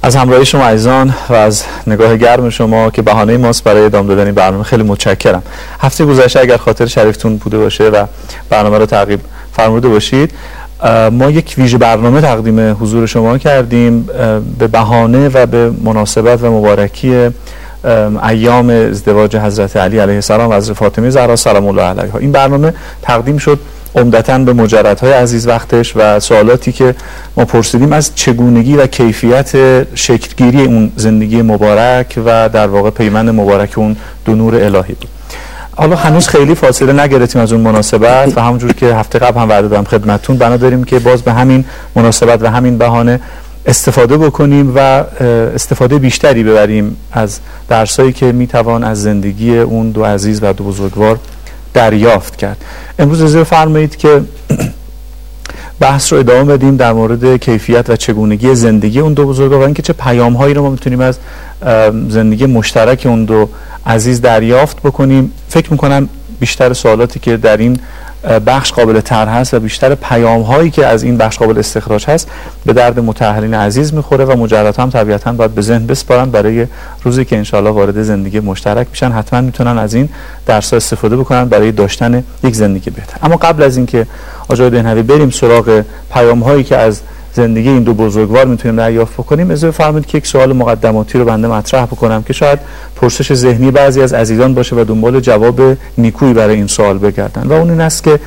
از همراهی شما عزیزان و از نگاه گرم شما که بهانه ماست برای ادامه دادن این برنامه خیلی متشکرم. هفته گذشته اگر خاطر شریفتون بوده باشه و برنامه رو تعقیب فرموده باشید، ما یک ویژه برنامه تقدیم حضور شما کردیم به بهانه و به مناسبت و مبارکی ایام ازدواج حضرت علی علیه السلام و حضرت فاطمه زهرا سلام الله علیها. این برنامه تقدیم شد عمدتاً به مجردهای عزیز وقتش و سوالاتی که ما پرسیدیم از چگونگی و کیفیت شکلگیری اون زندگی مبارک و در واقع پیوند مبارک اون دو نور الهی بود. حالا هنوز خیلی فاصله نگرفتیم از اون مناسبت و همونجور که هفته قبل هم وعده دادم خدمتتون، بنا داریم که باز به همین مناسبت و همین بهانه استفاده بکنیم و استفاده بیشتری ببریم از درسایی که میتوان از زندگی اون دو عزیز و دو بزرگوار دریافت کرد. امروز اجازه فرمایید که بحث رو ادامه بدیم در مورد کیفیت و چگونگی زندگی اون دو بزرگوار و اینکه چه پیام‌هایی رو ما میتونیم از زندگی مشترک اون دو عزیز دریافت بکنیم. فکر میکنم بیشتر سوالاتی که در این بخش قابل طرح هست و بیشتر پیام‌هایی که از این بخش قابل استخراج هست به درد متأهلین عزیز میخوره و مجردها هم طبیعتاً باید به ذهن بسپارن برای روزی که انشالله وارد زندگی مشترک میشن. حتما میتونن از این درس‌ها استفاده بکنن برای داشتن یک زندگی بهتر. اما قبل از اینکه آقای دهنوی بریم سراغ پیام‌هایی که از زندگی این دو بزرگوار میتونیم دریافت بکنیم، اجازه بفرمایید که یک سوال مقدماتی رو بنده مطرح بکنم که شاید پرسش ذهنی بعضی از عزیزان باشه و دنبال جواب نیکویی برای این سوال بگردن و اون این است که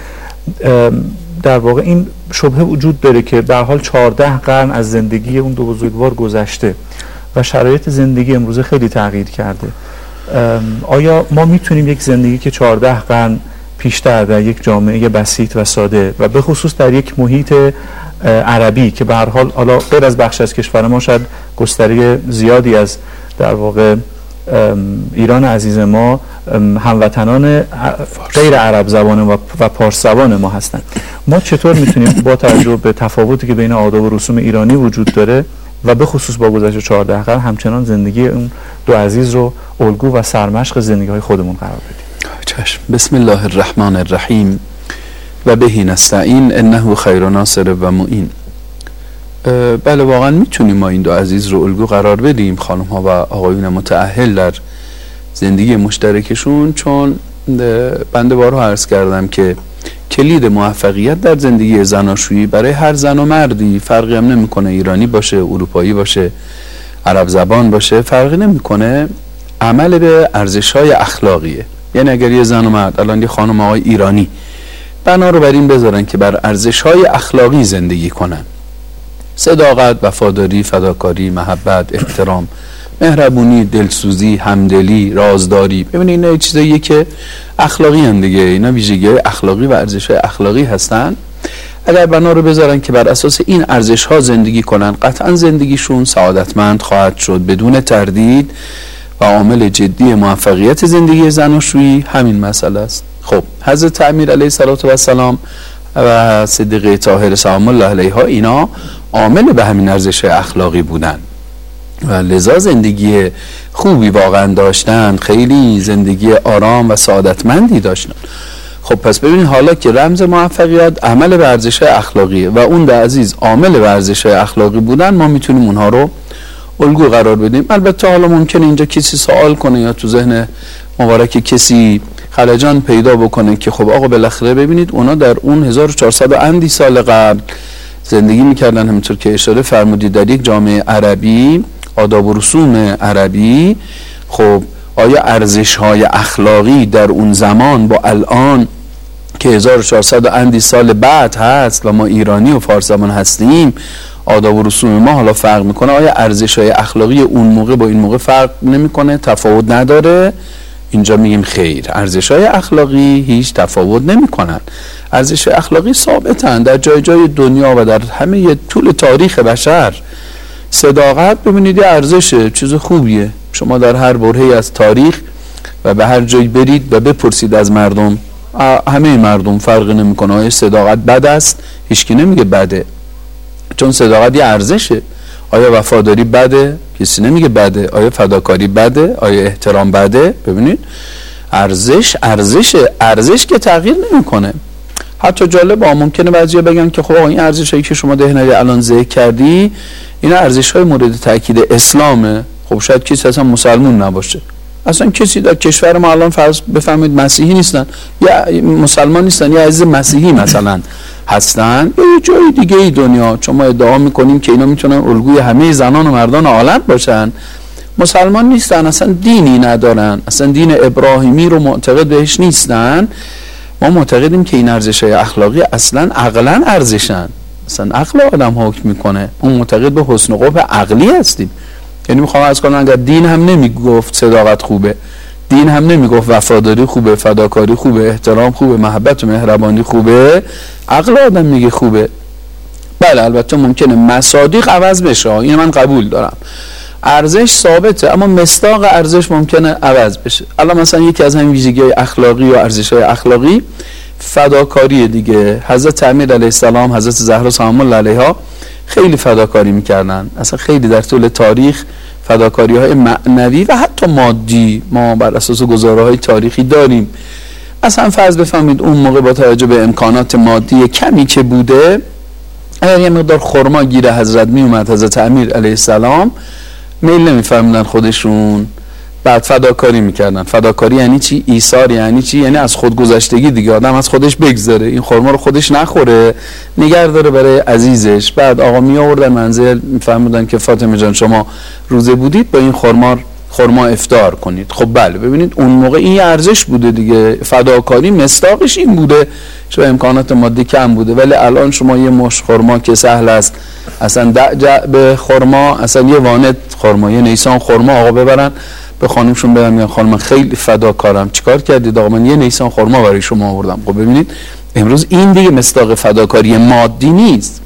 در واقع این شبهه وجود داره که به هر حال 14 قرن از زندگی اون دو بزرگوار گذشته و شرایط زندگی امروزه خیلی تغییر کرده. آیا ما میتونیم یک زندگی که 14 قرن پیشتر در یک جامعه بسیط و ساده و به خصوص در یک محیط عربی که به هر حال حالا غیر از بخش از کشور ما شاید گستره زیادی از در واقع ایران عزیز ما هموطنان غیر عرب زبان و پارس زبان ما هستند، ما چطور میتونیم با توجه به تفاوتی که بین آداب و رسوم ایرانی وجود داره و به خصوص با گذشت 14 قرن همچنان زندگی اون دو عزیز رو الگو و سرمشق زندگی های خودمون قرار بدیم؟ چشم. بسم الله الرحمن الرحیم و بهی نستعین انه خیر ناصر و معین. بله واقعا میتونیم ما این دو عزیز رو الگو قرار بدیم، خانم ها و آقایون متأهل در زندگی مشترکشون، چون بنده بارها عرض کردم که کلید موفقیت در زندگی زناشویی برای هر زن و مردی فرقی هم نمیکنه، ایرانی باشه، اروپایی باشه، عرب زبان باشه، فرقی نمیکنه، عمل به ارزش‌های اخلاقیه. یعنی اگر یه زن و مرد الان یه خانم آقای ایرانی بنا رو بر این بذارن که بر ارزش‌های اخلاقی زندگی کنن، صداقت، وفاداری، فداکاری، محبت، احترام، مهربونی، دلسوزی، همدلی، رازداری، ببینید اینا چیزاییه که اخلاقی هستند دیگه، اینا ویژگی‌های اخلاقی و ارزش‌های اخلاقی هستن. اگر بنا رو بذارن که بر اساس این ارزش‌ها زندگی کنن، قطعاً زندگیشون سعادتمند خواهد شد بدون تردید و عامل جدی موفقیت زندگی زناشویی همین مسئله است. خب حضرت امیر علیه السلام و صدیقه طاهره سلام الله علیها اینا عامل به همین ارزش اخلاقی بودن و لذا زندگی خوبی واقعا داشتن، خیلی زندگی آرام و سعادتمندی داشتن. خب پس ببینید حالا که رمز موفقیت عمل به ارزش اخلاقیه و اون ده عزیز عامل به ارزش اخلاقی بودن، ما میتونیم اونها رو الگو قرار بدیم. البته حالا ممکنه اینجا کسی سوال کنه یا تو ذهن مبارک کسی خلجان پیدا بکنه که خب آقا بالاخره ببینید اونا در اون 1400 اندی سال قبل زندگی میکردن، همونطور که اشاره فرمودید در یک جامعه عربی، آداب و رسوم عربی. خب آیا ارزش‌های اخلاقی در اون زمان با الان که 1400 اندی سال بعد هست و ما ایرانی و فارس زبان هستیم، آداب و رسوم ما حالا فرق میکنه، آیا ارزش‌های اخلاقی اون موقع با این موقع فرق نمیکنه، تفاوت نداره؟ اینجا میگیم خیر، ارزش‌های اخلاقی هیچ تفاوت نمیکنن، ارزش اخلاقی ثابتن در جای جای دنیا و در همه طول تاریخ بشر. صداقت ببینید ارزشه، چیز خوبیه. شما در هر برهه‌ای از تاریخ و به هر جایی برید و بپرسید از مردم، همه مردم فرق نمیکنه آیا صداقت بد است؟ هیچکی نمیگه بده، چون صداقت یه ارزشه. آیا وفاداری بده؟ کسی نمیگه بده. آیا فداکاری بده؟ آیا احترام بده؟ ببینید ارزش که تغییر نمیکنه. حتی جالب ممکنه بعضیا بگن که خب این ارزشایی که شما دهنری الان ذکر کردی اینا ارزش‌های مورد تاکید اسلامه. خب شاید کسی اصلا مسلمان نباشه، اصلا کسی در کشور ما الان فرض بفهمید مسیحی نیستن یا مسلمان نیستن یا عزیز مسیحی مثلا هستن یا یه جای دیگه ای دنیا، چون ما ادعا میکنیم که اینا میتونن الگوی همه زنان و مردان عالم باشن، مسلمان نیستن، اصلا دینی ندارن، اصلا دین ابراهیمی رو معتقد بهش نیستن. ما معتقدیم که این ارزش‌های اخلاقی اصلا عقلاً ارزشن، اصلا عقل آدم حکم میکنه. اون معتقد به حسن و قبح عقلی هستیم. یعنی میخوام از کنم اگر دین هم نمیگفت صداقت خوبه، دین هم نمیگفت وفاداری خوبه، فداکاری خوبه، احترام خوبه، محبت و مهربانی خوبه، عقل آدم میگه خوبه. بله البته ممکنه مصادیق عوض بشه، این من قبول دارم، ارزش ثابته اما مصداق ارزش ممکنه عوض بشه. الان مثلا یکی از همین ویژگی‌های اخلاقی و ارزش‌های اخلاقی فداکاری دیگه. حضرت امیر علیه السلام، حضرت زهرا سلام الله علیها خیلی فداکاری میکردن، اصلا خیلی در طول تاریخ فداکاری‌های معنوی و حتی مادی ما بر اساس گزاره‌های تاریخی داریم. اصلا فرض بفهمید اون موقع با توجه به امکانات مادی کمی که بوده، اگر یه مقدار خرما گیر حضرت می اومد، حضرت امیر علیه السلام میل نمی‌فهمیدن خودشون، بعد فداکاری میکردن. فداکاری یعنی چی؟ ایثار یعنی چی؟ یعنی از خودگذشتگی دیگه، آدم از خودش بگذره، این خرما رو خودش نخوره، نگه داره برای عزیزش. بعد آقا می آوردن منزل، میفهمیدن که فاطمه جان شما روزه بودید، با این خرما افطار کنید. خب بله ببینید اون موقع این ارزش بوده دیگه، فداکاری مصداقش این بوده، چون امکانات مادی کم بوده. ولی الان شما یه مشت خرما که سهل است، اصلا به خرما، اصلا یه وانت خرما، یه نیسان خرما آقا ببرن به خانمشون بدن، میگن خانم من خیلی فداکارم، چیکار کردید آقا؟ من یه نیسان خرما برای شما آوردم. خب ببینید امروز این دیگه مصداق فداکاری مادی نیست.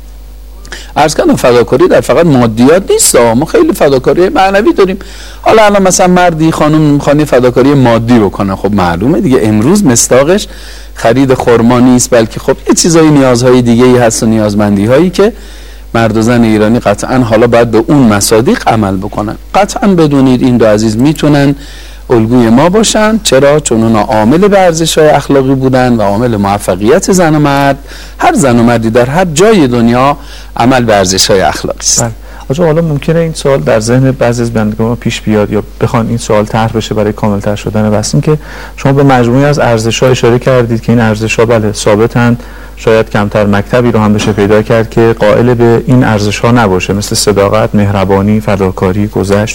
عرض کردم فداکاری در فقط مادیات نیست، ما خیلی فداکاری معنوی داریم. حالا الان مثلا مردی خانم میخوان فداکاری مادی بکنن، خب معلومه دیگه امروز مصداقش خرید خرما نیست، بلکه خب یه چیزای نیازهای دیگه ای هست و نیازمندی هایی که مرد و زن ایرانی قطعا حالا باید به اون مصادیق عمل بکنن. قطعا بدونید این دو عزیز میتونن الگوی ما باشن. چرا؟ چون اونا عامل به ارزش‌های اخلاقی بودن و عامل موفقیت زن و مرد. هر زن و مردی در هر جای دنیا عمل به ارزش‌های اخلاقی است. آقا حالا ممکنه این سوال در ذهن بعضی از بینندگان پیش بیاد یا بخوان این سوال طرح بشه برای کامل‌تر شدن بحث، این که شما به مجموعی از ارزش‌ها اشاره کردید که این ارزش‌ها بله ثابتند، شاید کمتر مکتبی رو هم بشه پیدا کرد که قائل به این ارزش‌ها نباشه، مثل صداقت، مهربانی، فداکاری، گذشت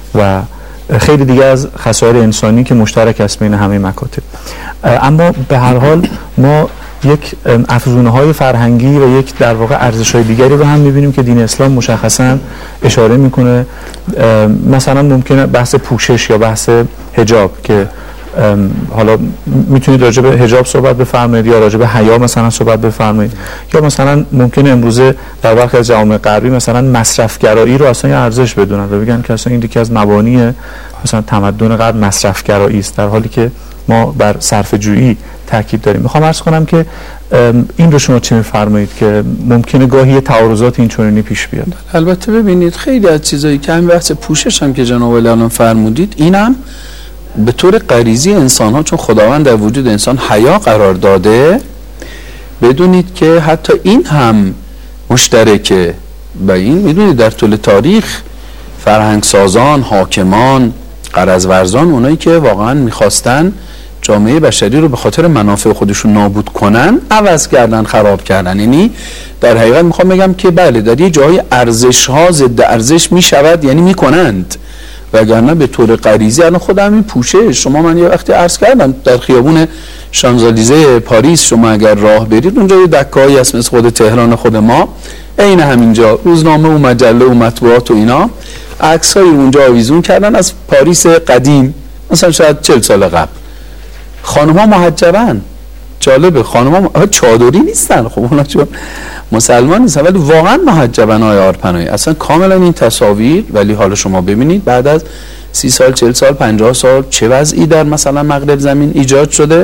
و خیلی دیگه از خصایل انسانی که مشترک است بین همه مکاتب. اما به هر حال ما یک افزونه‌های فرهنگی و یک در واقع ارزش‌های دیگری رو هم می‌بینیم که دین اسلام مشخصاً اشاره می‌کنه. مثلا ممکنه بحث پوشش یا بحث حجاب که حالا میتونید راجع به حجاب صحبت بفرمایید یا راجع به حیا مثلا صحبت بفرمایید، یا مثلا ممکنه امروزه در برخی از جوامع غربی مثلا مصرفگرایی رو اصلا یه ارزش بدونن و بگن که اصلا این یکی از مبانی مثلا تمدن غرب مصرفگرایی است، در حالی که ما بر صرفه‌جویی تاکید داریم. میخوام عرض کنم که این رو شما چی میفرمایید که ممکنه گاهی تعارضات اینچنینی پیش بیاد؟ البته ببینید خیلی از چیزایی که همین بحث پوشش هم که جناب الان فرمودید، اینم به طور غریزی انسان ها، چون خداوند در وجود انسان حیا قرار داده، بدونید که حتی این هم مشترکه. و این میدونید در طول تاریخ فرهنگ سازان، حاکمان، غرضورزان، اونایی که واقعا میخواستن جامعه بشری رو به خاطر منافع خودشون نابود کنن، عوض کردن، خراب کردن. یعنی در حقیقت میخوام بگم که بله در یه جای ارزش ها ضد ارزش میشود، یعنی میکنند، وگرنه به طور غریزی. الان خودم این پوشش، شما من یه وقتی عرض کردم در خیابون شانزلیزه پاریس شما اگر راه برید، اونجا یه دکه‌ای هست مثل خود تهران خود ما، عین همینجا روزنامه و مجله و مطبوعات و اینا عکس‌های اونجا آویزون کردن از پاریس قدیم، مثلا شاید 40 سال قبل. خانم‌ها محجبن، جالبه، خانم‌ها چادری نیستن، خب اونا چون مسلمان نیستن ولی واقعا محجبن. آقای آرپنایی اصلا کاملا این تصاویر، ولی حالا شما ببینید بعد از 30 سال 40 سال 50 سال چه وضعی در مثلا مغرب زمین ایجاد شده.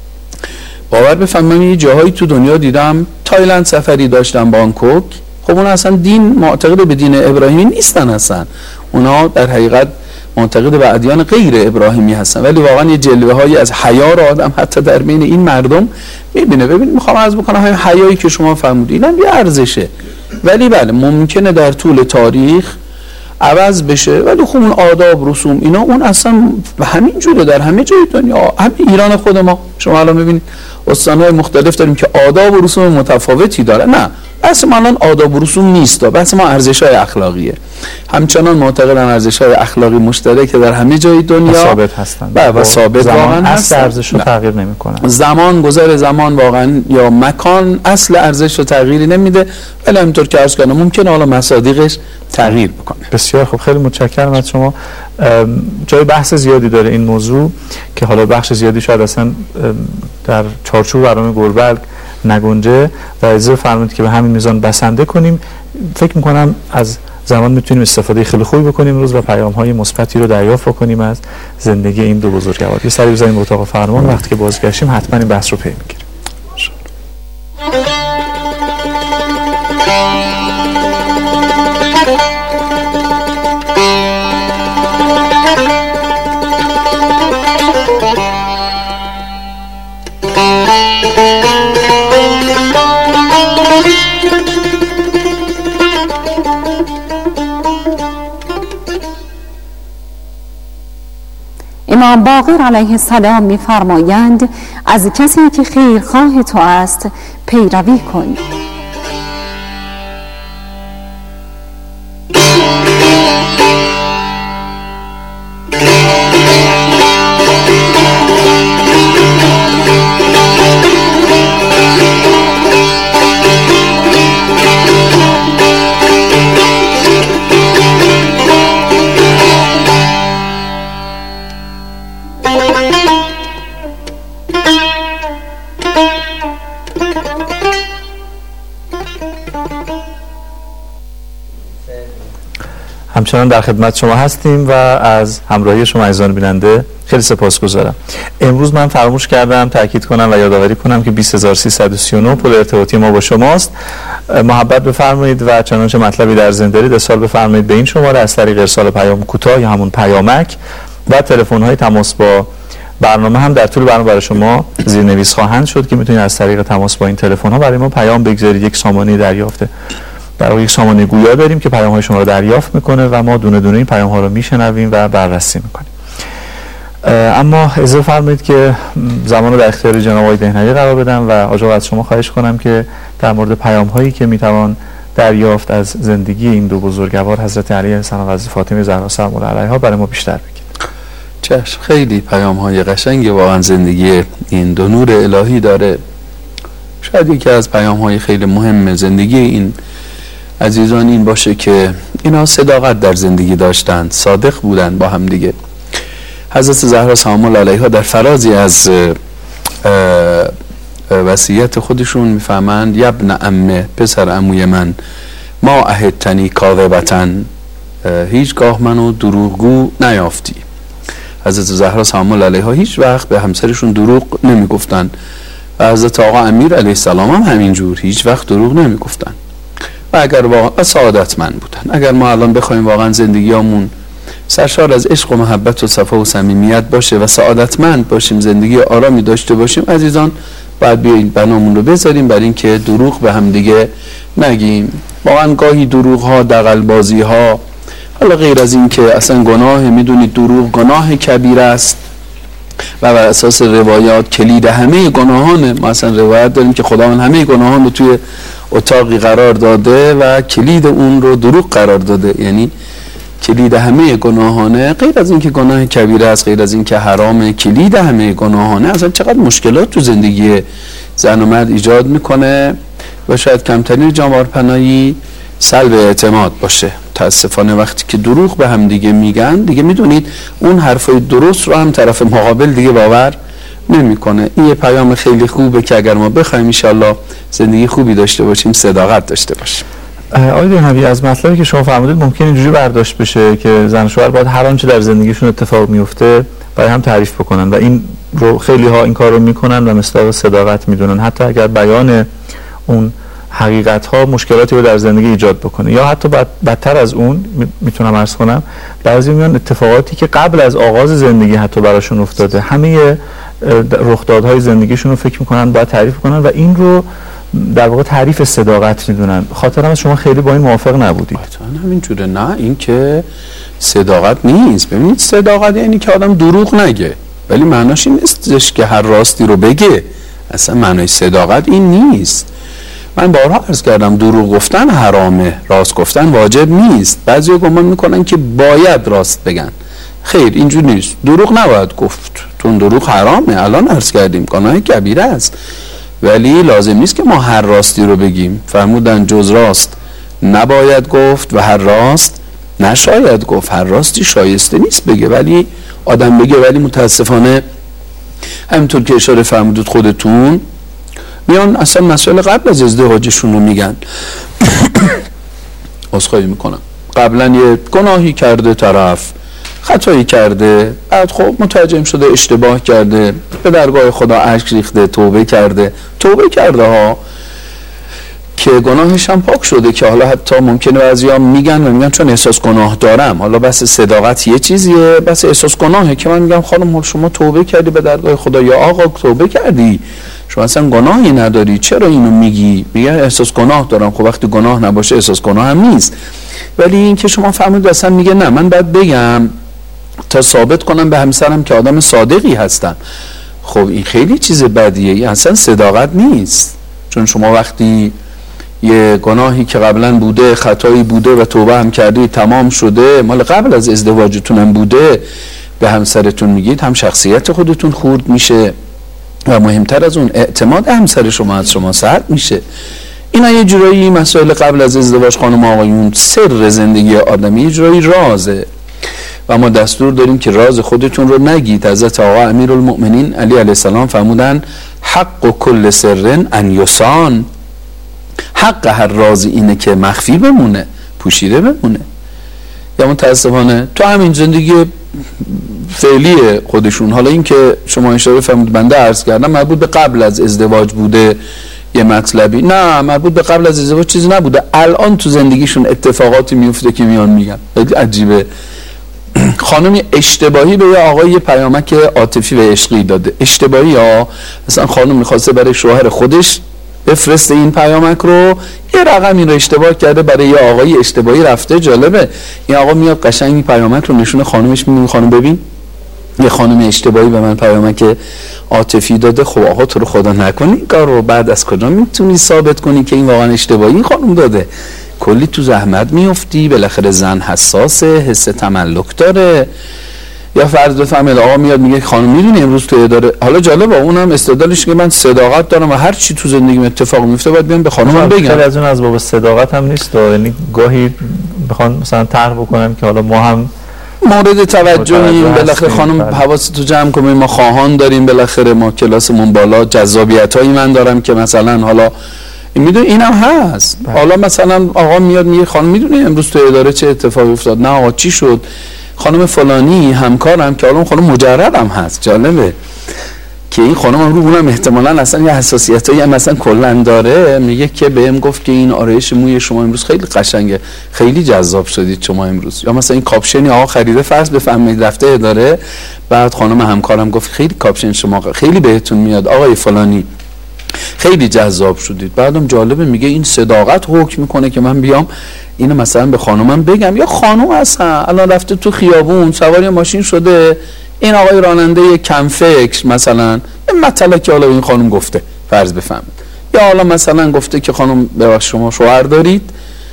باور بفرمایید من یه جاهایی تو دنیا دیدم، تایلند سفری داشتم، بانکوک، خب اونا اصلا دین معتقد به دین ابراهیمی نیستن، اصلا اونا در حقیقت معتقد به ادیان غیر ابراهیمی هستن، ولی واقعا یه جلوه هایی از حیا رو آدم حتی در بین این مردم میبینه. ببین میخوام عرض بکنم همین حیایی که شما فرمودید اینم یه ارزشه، ولی بله ممکنه در طول تاریخ عوض بشه، ولی خب اون آداب رسوم اینا اون اصلا همین جوره در همه جای دنیا، همین ایران خود ما شما الان میبینید استان‌های مختلف داریم که آداب و رسوم متفاوتی داره. نه بحث ما الان آداب و رسوم نیست، بحث ما ارزش‌های اخلاقیه. همچنان معتقدم ارزش‌های اخلاقی مشترک در همه جای دنیا ثابت هستند و ثابت واقعا اصل ارزش رو تغییر نمی‌کنه. زمان گذر زمان واقعا یا مکان اصل ارزش رو تغییری نمیده، ولی همونطور که عرض کردم ممکنه حالا مصادیقش تغییر بکنه. بسیار خوب، خیلی متشکرم از شما. جای بحث زیادی داره این موضوع که حالا بخش زیادی شاید اصلا در چارچوب برنامه گربه نگنجه و اجازه فرمایید که به همین میزان بسنده کنیم. فکر میکنم از زمان میتونیم استفاده خیلی خوبی بکنیم روز و پیام‌های مثبتی رو دریافت کنیم از زندگی این دو بزرگوار. یه سری بزنیم به اتاق فرمان، وقتی که بازگشتیم حتما این بحث رو پی میگیریم. امام باقر علیه السلام می‌فرمایند از کسی که خیرخواه تو است پیروی کن. همچنان در خدمت شما هستیم و از همراهی شما عزیزان بیننده خیلی سپاسگزارم. امروز من فراموش کردم تاکید کنم و یادآوری کنم که 20339 پل ارتباطی ما با شماست. محبت بفرمایید و چنانچه مطلبی در ذهن دارید ارسال بفرمایید به این شماره از طریق ارسال پیام کوتاه یا همون پیامک، و تلفن‌های تماس با برنامه هم در طول برنامه برای شما زیرنویس خواهند شد که میتونید از طریق تماس با این تلفن‌ها برای ما پیام بگذارید. یک سامانه دریافته در واقع یک سامانه گویا داریم که پیام‌های شما رو دریافت میکنه و ما دونه دونه این پیام‌ها رو میشنویم و بررسی میکنیم. اما اجازه فرمایید که زمان رو در اختیار جناب آقای دهنوی قرار بدم و آقا از شما خواهش کنم که در مورد پیام‌هایی که میتوان دریافت از زندگی این دو بزرگوار حضرت علی علیه السلام و حضرت فاطمه زهرا سلام الله علیها برای ما بیشتر بگید. چشم، خیلی پیام‌های قشنگی واقعا زندگی این دو نور الهی داره. شاید یکی از پیام‌های خیلی مهم زندگی این عزیزان این باشه که اینا صداقت در زندگی داشتند، صادق بودند با هم دیگه. حضرت زهرا سلام الله علیها در فرازی از وصیت خودشون میفهمند یبن عمه، پسر عموی من، ما اهدتنی کاذبتن، هیچگاه منو دروغگو نیافتی. حضرت زهرا سلام الله علیها هیچ وقت به همسرشون دروغ نمیگفتن و حضرت آقا امیر علیه السلام هم همینجور هیچ وقت دروغ نمیگفتن و اگر واقعا سعادتمند بودن. اگر ما الان بخوایم واقعا زندگیامون سرشار از عشق و محبت و صفا و صمیمیت باشه و سعادتمند باشیم، زندگی آرامی داشته باشیم، عزیزان باید بیاین بنامون رو بذاریم برای اینکه دروغ به هم دیگه نگیم. واقعا گاهی دروغ ها، دغل بازی ها، حالا غیر از این که اصلا گناه، میدونید دروغ گناه کبیر است و بر اساس روایات کلید همه گناهانه. ما اصلا روایت داریم که خداوند همه گناهان رو توی اتاقی قرار داده و کلید اون رو دروغ قرار داده، یعنی کلید همه گناهانه. غیر از این که گناه کبیره است، غیر از این که حرام، کلید همه گناهانه. اصلا چقدر مشکلات تو زندگی زن و مرد ایجاد میکنه و شاید کمترین جامارپنایی سلب اعتماد باشه. متاسفانه وقتی که دروغ به هم دیگه میگن، دیگه میدونید اون حرفای درست رو هم طرف مقابل دیگه باور نمیکنه. این یه پیام خیلی خوبه که اگر ما بخوایم ان شاءالله زندگی خوبی داشته باشیم، صداقت داشته باشیم. آقای دهنوی، از مطلبی که شما فرمودید ممکن اینجوری برداشت بشه که زن و شوهر باید هر آنچه در زندگیشون اتفاق میفته برای هم تعریف بکنن و این رو خیلی ها این کار رو میکنن و مصداق صداقت میدونن، حتی اگر بیان اون حقیقت ها مشکلاتی رو در زندگی ایجاد بکنه. یا حتی بدتر از اون میتونم عرض کنم بعضی میان اتفاقاتی که قبل از آغاز زندگی حتی براشون افتاده، همه رخدادهای زندگیشون رو فکر میکنن باید تعریف کنن و این رو در واقع تعریف صداقت میدونن. خاطرم از شما خیلی با این موافق نبودید. همینجوره. نه، این که صداقت نیست. ببینید صداقت یعنی که آدم دروغ نگه، ولی معناش این نیستش که هر راستی رو بگه. اصلا معنای صداقت این نیست. من بارها عرض کردم دروغ گفتن حرامه، راست گفتن واجب نیست. بعضیا گمان میکنن که باید راست بگن. خیر، اینجوری نیست. دروغ نباید گفت، چون دروغ حرامه. الان عرض کردیم گناه کبیره است، ولی لازم نیست که ما هر راستی رو بگیم. فرمودن جز راست نباید گفت و هر راست نشاید گفت. هر راستی شایسته نیست بگه، ولی آدم بگه. ولی متاسفانه همینطور که اشاره فرمودید خودتون میان اصلا مسائل قبل از ازدواجشون رو میگن. عذرخواهی میکنم، قبلا یه گناهی کرده، طرف خطایی کرده، بعد خب متوجه شده اشتباه کرده، به درگاه خدا اشک ریخته، توبه کرده ها که گناهش هم پاک شده. که حالا حتی ممکنه بعضیا میگن چون احساس گناه دارم. حالا بس صداقت یه چیزیه، بس احساس گناهه که من میگم خانم شما توبه کردی به درگاه خدا، یا آقا توبه کردی، شما اصلا گناهی نداری، چرا اینو میگی؟ میگه احساس گناه دارم. خب وقتی گناه نباشه احساس گناه هم نیست. ولی این که شما فهمید اصلا میگه نه من باید بگم تا ثابت کنم به همسرم که آدم صادقی هستم. خب این خیلی چیز بدیه، این اصلا صداقت نیست. چون شما وقتی یه گناهی که قبلا بوده، خطایی بوده و توبه هم کردی، تمام شده، مال قبل از ازدواجتون هم بوده، به همسرتون میگید، هم شخصیت خودتون خورد میشه و مهمتر از اون اعتماد همسر شما از شما سرد میشه. اینا یه جورایی مسائل قبل از ازدواج خانم آقایون سر زندگی آدمی، یه جورایی رازه و ما دستور داریم که راز خودتون رو نگید. حضرت آقا امیرالمؤمنین علی علیه السلام فرمودن حق و کل سرن ان یصان. حق هر رازی اینه که مخفی بمونه، پوشیده بمونه. یا متاسفانه تو همین زندگی فعلی خودشون، حالا این که شما اشاره فرمودید بنده عرض کردم مربوط به قبل از ازدواج بوده یه مطلبی، نه مربوط به قبل از ازدواج چیزی نبوده. الان تو زندگیشون اتفاقاتی میفته که میان میگن. خیلی عجیبه. خانمی اشتباهی به یه آقای یه پیامک عاطفی و عشقی داده. اشتباهی ها، مثلا خانم میخواسته برای شوهر خودش بفرسته این پیامک رو، یه رقم این رو اشتباه کرده برای یه آقای اشتباهی رفته. جالبه این آقا میاد قشنگ این پیامک رو نشون خانمش میده، خانم ببین یه خانم اشتباهی به من پیامک عاطفی داده. خب آقا تو رو خدا نکنی این کار رو، بعد از کجا میتونی ثابت کنی که این واقعا اشتباهی این خانم داده؟ کلی تو زحمت میفتی. بالاخره زن حساسه، حس تملک داره. یا فرض بفرمایید آقا میاد میگه خانم میدونی امروز تو اداره، حالا جالبه اونم استدلالش که من صداقت دارم و هر چی تو زندگیم اتفاق میفته باید بیام به خانمم بگم. خیلی از اون از باب صداقت هم نیست، یعنی گاهی بخوام مثلا طرح بکنم که حالا ما هم مورد توجهیم، بالاخره خانم حواستو جمع کنیم، ما خواهان داریم، بالاخره ما کلاسمون بالا، جذابیتایی من دارم که مثلا حالا میدونی اینم هست. حالا مثلا آقا میاد میگه خانم میدونی امروز تو اداره چه اتفاقی افتاد؟ نه آقا چی شد؟ خانم فلانی همکارم که حالا خانم مجردم هست، جالبه که این خانم هم رو اونم احتمالاً اصلا یه حساسیتایی هم مثلا کلا داره، میگه که بهم گفت که این آرایش موی شما امروز خیلی قشنگه، خیلی جذاب شدید شما امروز. یا مثلا این کاپشنی آقا خریده، فرض بفرمایید رفته اداره، بعد خانم همکارم گفت خیلی کاپشن شما خیلی بهتون میاد آقای فلانی، خیلی جذاب شدید. بعدم جالبه میگه این صداقت حکم میکنه که من بیام اینو مثلا به خانومم بگم. یا خانوم اصلا الان رفته تو خیابون سوار ماشین شده، این آقای راننده کم فکر مثلا این مطلب که حالا این خانم گفته فرض بفهمید، یا حالا مثلا گفته که خانم ببخشید شما شوهر دارید،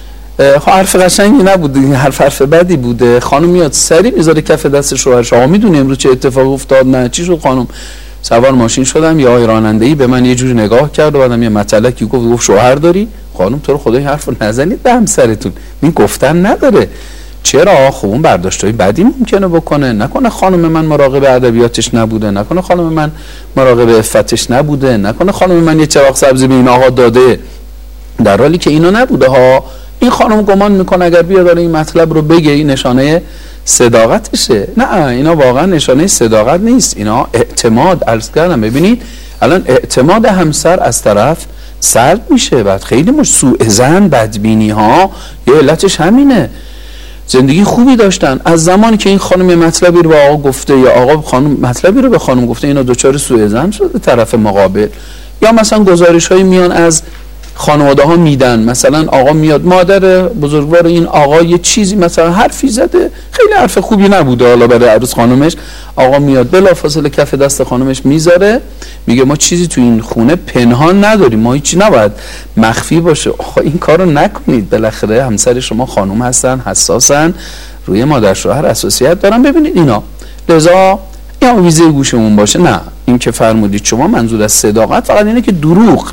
حرف قشنگی نبوده، این حرف بدی بوده. خانم میاد سری میذاره کف دست شوهرش، آقا میدونی امروز چه اتفاقی افتاد؟ نه چی شد خانم؟ سوار ماشین شدم، یا آقای راننده‌ای به من یه جوری نگاه کرد و بعدم یه مطلبی گفت شوهر داری؟ خانم تو رو خدا این حرفو نزنید به همسرتون، این گفتن نداره. چرا؟ خب اون برداشتای بدی ممکنه بکنه، نکنه خانم من مراقب ادبیاتش نبوده، نکنه خانم من مراقب عفتش نبوده، نکنه خانم من یه چراغ سبزی به این آقا داده، در حالی که اینا نبوده ها. این خانم گمان میکنه اگر بیاد این مطلب رو بگه این نشانه صداقتشه. نه، اینا واقعا نشانه صداقت نیست، اینا اعتماد. عرض کردم ببینید الان اعتماد همسر از طرف سلب میشه. بعد خیلی سوء ظن، بدبینی ها یه علتش همینه. زندگی خوبی داشتن از زمانی که این خانم مطلبی رو به آقا گفته یا آقا خانم مطلبی رو به خانم گفته، اینا دوچار سوء ظن شده طرف مقابل. یا مثلا گزارش های میان از خانواده ها میدن، مثلا آقا میاد مادر بزرگوار این آقا یه چیزی مثلا حرفی زده، خیلی حرف خوبی نبوده حالا برای عروس خانمش، آقا میاد بلافاصله کف دست خانمش میذاره، میگه ما چیزی تو این خونه پنهان نداریم، ما هیچی نباید مخفی باشه. آقا این کارو نکنید، بالاخره همسر شما خانم هستن، حساسن، روی مادر شوهر حساسیت دارن. ببینید اینا لذا یا ویزه گوشمون باشه. نه، این که فرمودید شما منظور از صداقت فقط اینه که دروغ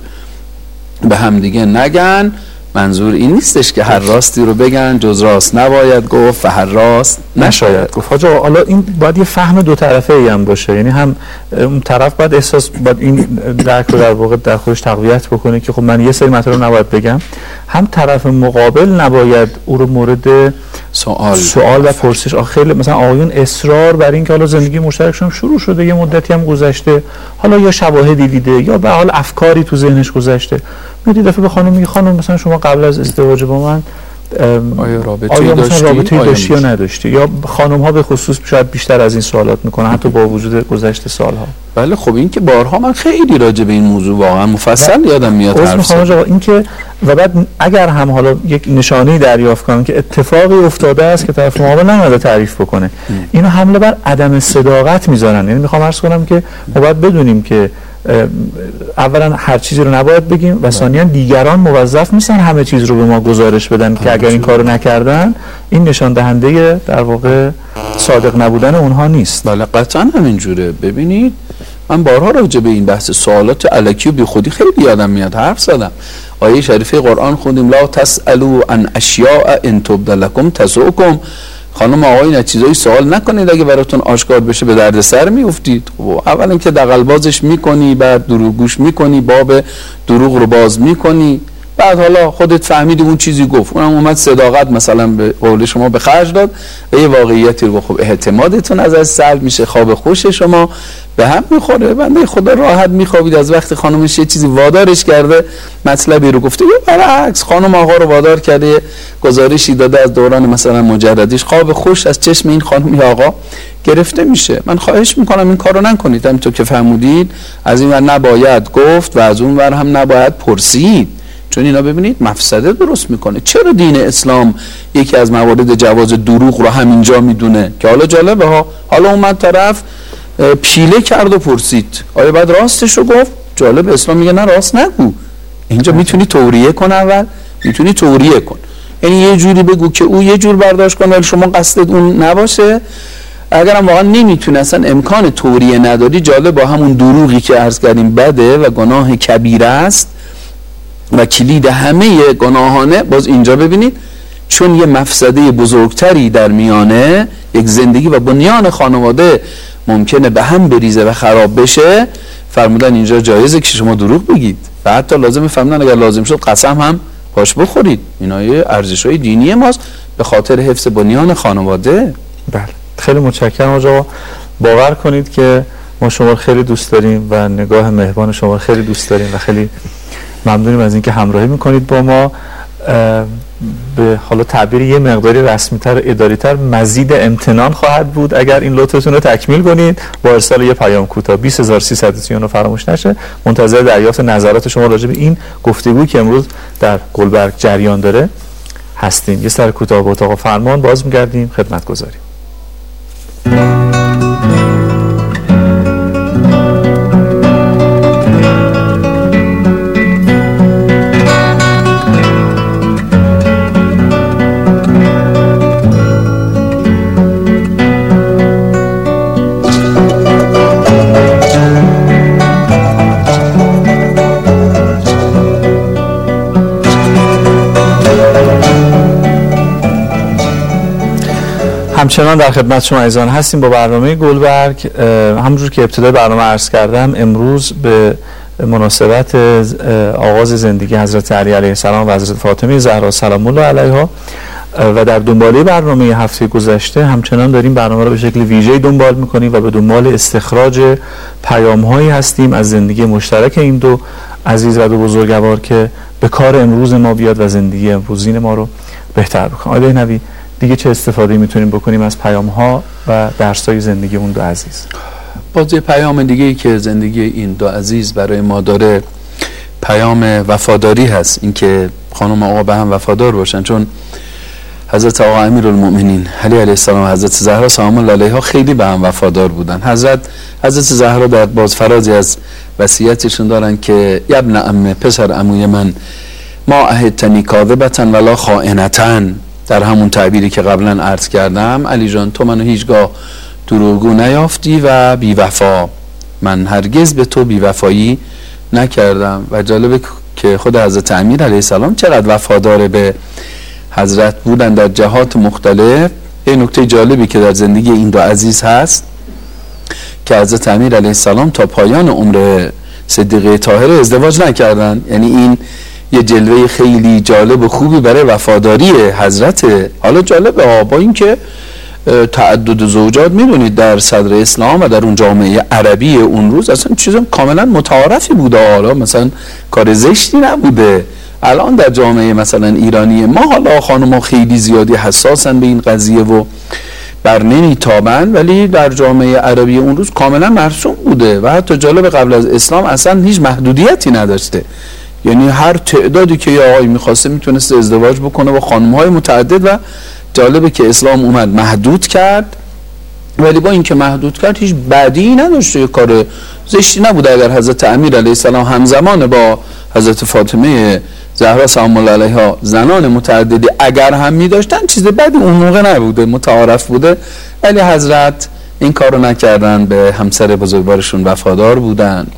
به هم دیگه نگن. منظور این نیستش که هر راستی رو بگن، جز راست نباید گفت و هر راست نشاید گفت. حاج آقا حالا این باید یه فهم دو طرفه ای هم باشه، یعنی هم اون طرف باید این درک رو در واقع در خودش تقویت بکنه که خب من یه سری مطالب نباید بگم، هم طرف مقابل نباید او رو مورد سوال و پرسش. خیلی مثلا آقایون اصرار بر این که حالا زندگی مشترکشون شروع شده، یه مدتی هم گذشته، حالا یا شواهدی دیده یا به حال افکاری تو ذهنش گذشته، میاد دفعه به خانم میگه خانم مثلا شما قبل از ازدواج با من آیا رابطه‌ای داشتی یا نداشتی؟ یا خانم ها به خصوص شاید بیشتر از این سوالات میکنن حتی با وجود گذشته سالها. بله خب این که بارها من خیلی راجع به این موضوع واقعا مفصل یادم میاد حرف زدم. این که و بعد اگر هم حالا یک نشانه‌ای دریافت کنن که اتفاقی افتاده است که طرف مقابل نمیاد تعریف بکنه، اینو حمله بر عدم صداقت میذارن. یعنی میخوام عرض کنم که ما باید بدونیم که اولا هر چیزی رو نباید بگیم و ثانیاً دیگران موظف نیستن همه چیز رو به ما گزارش بدن که اگر این کارو نکردن این نشان دهنده در واقع صادق نبودن اونها نیست. بله قطعا همینجوره. ببینید من بارها راجع به این بحث سوالات الکی و بیخودی خیلی یادم میاد حرف زدم. آیه شریفه قرآن خوندیم لا تسألوا عن اشیاء ان تبد لکم تسؤکم. خانم آقایون از چیزایی سوال نکنید اگه براتون آشکار بشه به دردسر میافتید. اولا که دغل‌بازش میکنی، بعد دروغگوش میکنی، باب دروغ رو باز میکنی، بعد حالا خودت فهمیدی اون چیزی گفت، اونم اومد صداقت مثلا به قول شما به خرج داد و یه واقعیتی رو خب اعتمادتون ازش سلب میشه، خواب خوش شما به هم میخوره. بنده خدا راحت میخوابید از وقتی خانمش یه چیزی وادارش کرده، مطلبی رو گفته، یا برعکس خانم آقا رو وادار کرده، گزارشی داده از دوران مثلا مجردیش، خواب خوش از چشم این خانم یا آقا گرفته میشه. من خواهش میکنم این کارو نکنید. همینطور که فرمودید از این ور نباید گفت و از اون ور هم نباید پرسید، چون اینا ببینید مفسده درست میکنه. چرا دین اسلام یکی از موارد جواز دروغ رو همینجا میدونه که حالا جالبه ها، حالا اومد طرف پیله کرد و پرسید آیا بعد راستش رو گفت؟ جالب اسلام میگه نه راست نگو، اینجا میتونی توریه کن، اول میتونی توریه کن، یعنی یه جوری بگو که او یه جور برداشت کنه ولی شما قصدت اون نباشه. اگرم واقعا نمیتونه، اصلا امکان توریه نداری، جالب با همون دروغی که عرض کردیم بده و گناه کبیره است و کلید همه گناهانه، باز اینجا ببینید چون یه مفسده بزرگتری در میانه، یک زندگی و بنیان خانواده ممکنه به هم بریزه و خراب بشه، فرمودن اینجا جایزه که شما دروغ بگید و حتی لازمه فرمودن اگر لازم شد قسم هم باش بخورید. اینا یه ارزش‌های دینی ماست به خاطر حفظ بنیان خانواده. بله خیلی متشکرم آقا. باور کنید که ما شما رو خیلی دوست داریم و نگاه مهربان شما رو خیلی دوست داریم و خیلی ممنونیم از اینکه همراهی میکنید با ما. به حالا تعبیر یه مقداری رسمی‌تر اداری‌تر مزید امتنان خواهد بود اگر این لطفتون رو تکمیل کنید با ارسال یه پیام کوتاه 20339 رو فراموش نشه. منتظر دریافت نظرات شما راجع به این گفتگویی که امروز در گلبرگ جریان داره هستیم. یه سر کوتاه با اتاق فرمان باز می‌گردیم خدمت گذاریم. همچنان در خدمت شما عزیزان هستیم با برنامه گلبرگ. همونجور که ابتدای برنامه عرض کردم امروز به مناسبت آغاز زندگی حضرت علی علیه السلام و حضرت فاطمه زهرا سلام الله علیها و در دنباله برنامه هفته گذشته همچنان داریم برنامه رو به شکل ویژه‌ای دنبال می‌کنیم و به دنبال استخراج پیام‌هایی هستیم از زندگی مشترک این دو عزیز و دو بزرگوار که به کار امروز ما بیاد و زندگی امروزین ما رو بهتر بکنه. آقای بهنوی، دیگه چه استفاده میتونیم بکنیم از پیام‌ها و درس‌های زندگی اون دو عزیز؟ باز یه پیام دیگه‌ای که زندگی این دو عزیز برای ما داره پیام وفاداری هست، اینکه خانم آقا به هم وفادار باشن، چون حضرت آقا امیرالمؤمنین علی علیه السلام و حضرت زهرا سلام الله علیها خیلی به هم وفادار بودن. حضرت زهرا در باز فرازی از وصیتشون دارن که ابن عمه، پسر عموی من، ما اهدتنی کاذبتن ولا خائنتن، در همون تعبیری که قبلا عرض کردم، علی جان تو منو هیچگاه دروغگو نیافتی و بیوفا، من هرگز به تو بیوفایی نکردم. و جالبه که خود حضرت امیر علیه السلام چقدر وفادار به حضرت بودن در جهات مختلف. یه نکته جالبی که در زندگی این دو عزیز هست که حضرت امیر علیه السلام تا پایان عمر صدیقه طاهره ازدواج نکردن، یعنی این یه جلوه خیلی جالب و خوبی برای وفاداری حضرته. حالا جالبه با این که تعدد زوجات میدونید در صدر اسلام و در اون جامعه عربی اون روز اصلا چیز کاملا متعارفی بوده، حالا مثلا کار زشتی نبوده. الان در جامعه مثلا ایرانی ما حالا خانم‌ها خیلی زیادی حساسن به این قضیه و بر نمیتابن، ولی در جامعه عربی اون روز کاملا مرسوم بوده و حتی جالب قبل از اسلام اصلا هیچ محدودیتی نداشته، یعنی هر تعدادی که یه آقای میخواسته میتونست ازدواج بکنه با خانم‌های متعدد. و جالبه که اسلام اومد محدود کرد، ولی با اینکه محدود کرد هیچ بدی نداشته، یه کار زشتی نبوده. اگر حضرت امیر علیه السلام همزمان با حضرت فاطمه زهرا سلام الله علیها زنان متعددی اگر هم می داشتن، چیز بدی اون موقع نبوده، متعارف بوده، ولی حضرت این کارو نکردن، به همسر بزرگوارشون وفادار بودن.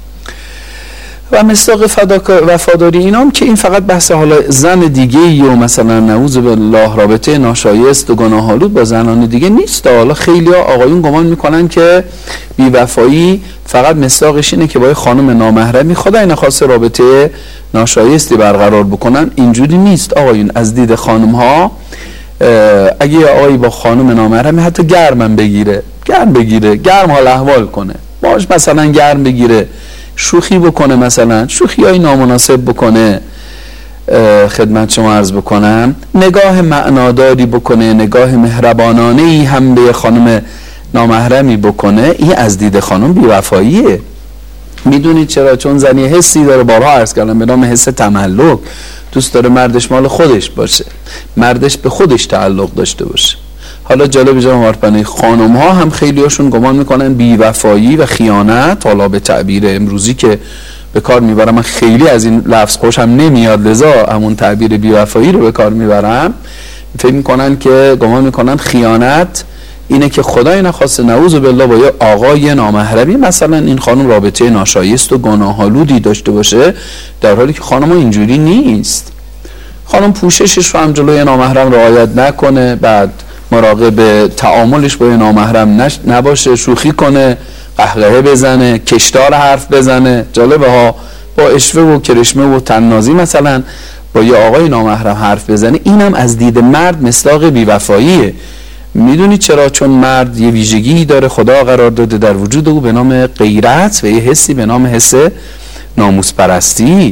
و مصداق وفاداری اینام که این فقط بحث حالا زن دیگه یا مثلا نعوذ بالله رابطه ناشایست و گناه‌آلود با زنان دیگه نیست. حالا خیلی آقایون گمان میکنن که بی‌وفایی فقط مصداقش اینه که با خانم نامحرمی خدای نخواسته رابطه ناشایستی برقرار بکنن. اینجوری نیست آقایون. از دید خانم ها اگه آقایی با خانم نامحرمی حتی گرم بگیره، گرم حال احوال کنه، باش مثلا گرم بگیره، شوخی بکنه، مثلا شوخی های نامناسب بکنه، خدمت شما عرض بکنم نگاه معناداری بکنه، نگاه مهربانانه ای هم به خانم نامحرمی بکنه، این از دید خانم بی‌وفاییه. میدونید چرا؟ چون زنی حسی داره، بارها عرض کردم، به نام حس تملک. دوست داره مردش مال خودش باشه، مردش به خودش تعلق داشته باشه. حالا جالب جناب آرپنایی، خانم ها هم خیلی هاشون گمان میکنن بی‌وفایی و خیانت، حالا به تعبیر امروزی که به کار میبرم، من خیلی از این لفظ خوشم نمیاد، لذا همون تعبیر بی‌وفایی رو به کار میبرم، فکر میکنن که گمان میکنن خیانت اینه که خدای نخواسته نعوذ بالله با یه آقای نامحرمی مثلا این خانم رابطه ناشایست و گناه‌آلودی داشته باشه، در حالی که خانم اینجوری نیست. خانم پوششش رو هم جلوی نامحرم رعایت نکنه، بعد مراقب تعاملش با نامحرم نباشه، شوخی کنه، قهقهه بزنه، کشدار حرف بزنه. جالبه ها، با اشوه و کرشمه و طنازی مثلا با یه آقای نامحرم حرف بزنه. اینم از دید مرد مصداق بی‌وفاییه. میدونید چرا؟ چون مرد یه ویژگی داره خدا قرار داده در وجود او به نام غیرت و یه حسی به نام حس ناموس پرستی.